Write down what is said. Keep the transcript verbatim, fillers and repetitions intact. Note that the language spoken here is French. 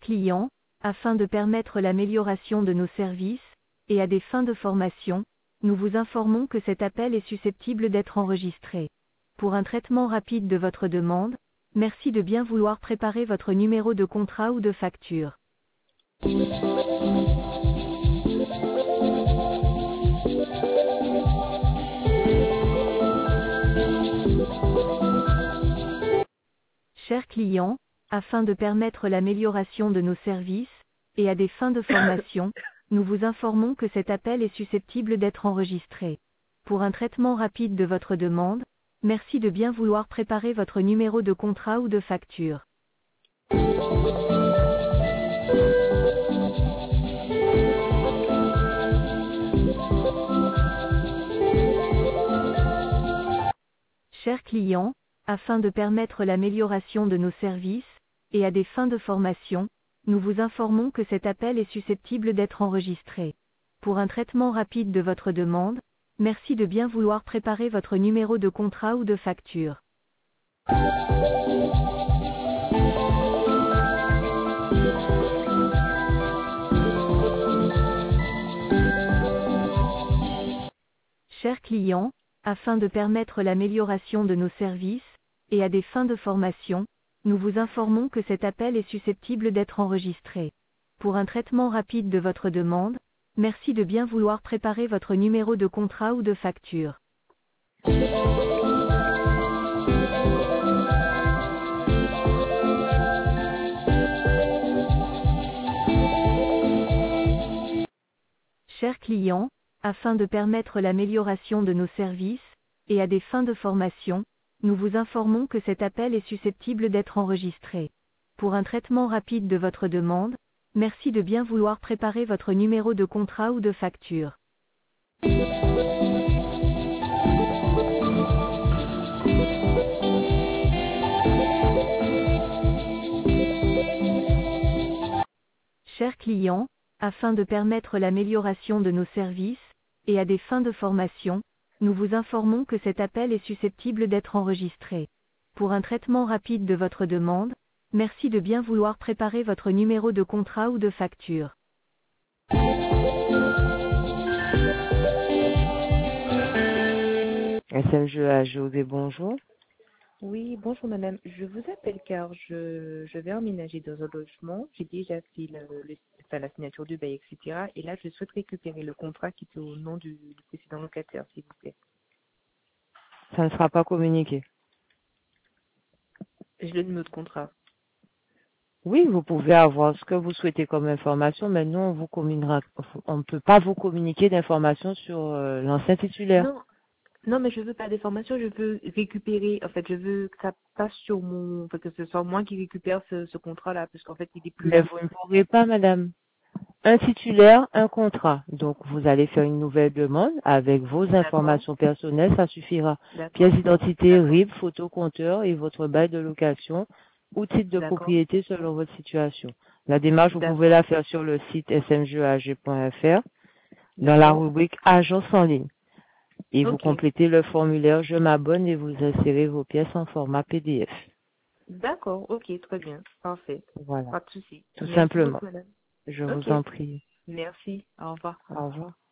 client, afin de permettre l'amélioration de nos services, et à des fins de formation, nous vous informons que cet appel est susceptible d'être enregistré. Pour un traitement rapide de votre demande, merci de bien vouloir préparer votre numéro de contrat ou de facture. Chers clients, afin de permettre l'amélioration de nos services, et à des fins de formation, nous vous informons que cet appel est susceptible d'être enregistré. Pour un traitement rapide de votre demande, merci de bien vouloir préparer votre numéro de contrat ou de facture. Chers clients, afin de permettre l'amélioration de nos services, et à des fins de formation, nous vous informons que cet appel est susceptible d'être enregistré. Pour un traitement rapide de votre demande, merci de bien vouloir préparer votre numéro de contrat ou de facture. Chers clients, afin de permettre l'amélioration de nos services, et à des fins de formation, nous vous informons que cet appel est susceptible d'être enregistré. Pour un traitement rapide de votre demande, merci de bien vouloir préparer votre numéro de contrat ou de facture. Chers clients, afin de permettre l'amélioration de nos services, et à des fins de formation, nous vous informons que cet appel est susceptible d'être enregistré. Pour un traitement rapide de votre demande, merci de bien vouloir préparer votre numéro de contrat ou de facture. Chers clients, afin de permettre l'amélioration de nos services, et à des fins de formation, nous vous informons que cet appel est susceptible d'être enregistré. Pour un traitement rapide de votre demande, merci de bien vouloir préparer votre numéro de contrat ou de facture. S M G A José, bonjour. Oui, bonjour madame. Je vous appelle car je, je vais emménager dans un logement. J'ai déjà fait le, le- enfin, la signature du bail, et cetera. Et là, je souhaite récupérer le contrat qui est au nom du, du précédent locataire, s'il vous plaît. Ça ne sera pas communiqué. J'ai le numéro de contrat. Oui, vous pouvez avoir ce que vous souhaitez comme information, mais nous, on vous communiquera, on ne peut pas vous communiquer d'informations sur euh, l'ancien titulaire. Non, non, mais je veux pas d'informations. Je veux récupérer. En fait, je veux que ça passe sur mon, enfin, que ce soit moi qui récupère ce, ce contrat-là, parce qu'en fait, il est plus Mais là. vous ne pourrez pas, madame. Un titulaire, un contrat. Donc, vous allez faire une nouvelle demande avec vos D'accord, informations personnelles, ça suffira. Pièce d'accord, d'identité, d'accord, R I B, photo compteur et votre bail de location ou titre de d'accord, propriété selon votre situation. La démarche, vous pouvez d'accord, la faire sur le site s m g a g point f r dans la d'accord. rubrique Agence en ligne. Et vous Ok, complétez le formulaire Je m'abonne et vous insérez vos pièces en format P D F. d'accord, ok, très bien, parfait. Voilà, Pas de souci. tout Merci simplement. beaucoup, madame. Je vous Ok, en prie. merci. Au revoir. Au revoir.